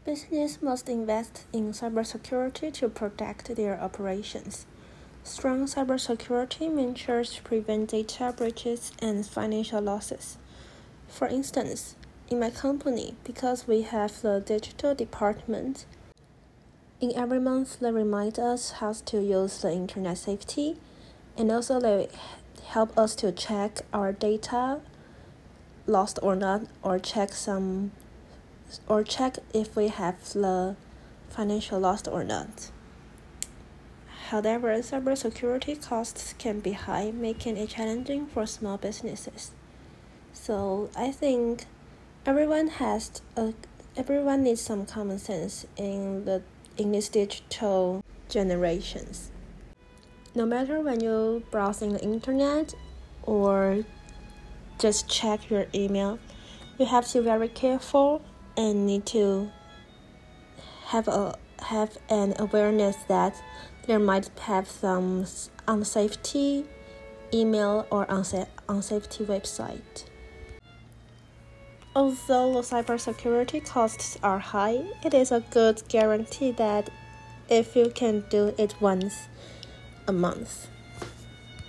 Business must invest in cybersecurity to protect their operations. Strong cybersecurity measures prevent data breaches and financial losses. For instance, in my company, because we have the digital department, in every month they remind us how to use the internet safety, and also they help us to check our data lost or not, or check if we have the financial loss or not. However, cybersecurity costs can be high, making it challenging for small businesses. So I think everyone needs some common sense in these digital generations. No matter when you browsing the internet or just check your email, you have to be very careful and need to have an awareness that there might have some unsafety email or unsafety website. Although the cybersecurity costs are high, it is a good guarantee that if you can do it once a month.